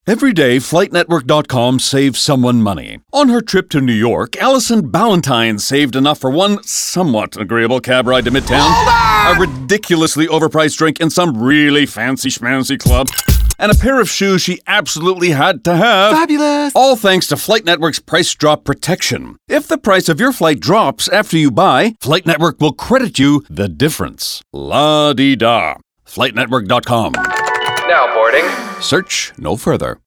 Every day, FlightNetwork.com saves someone money. On her trip to New York, Allison Ballantyne saved enough for one somewhat agreeable cab ride to Midtown, a ridiculously overpriced drink in some really fancy schmancy club, and a pair of shoes she absolutely had to have. Fabulous! All thanks to Flight Network's Price Drop Protection. If the price of your flight drops after you buy, Flight Network will credit you the difference. La-dee-da. FlightNetwork.com. Now boarding. Search no further.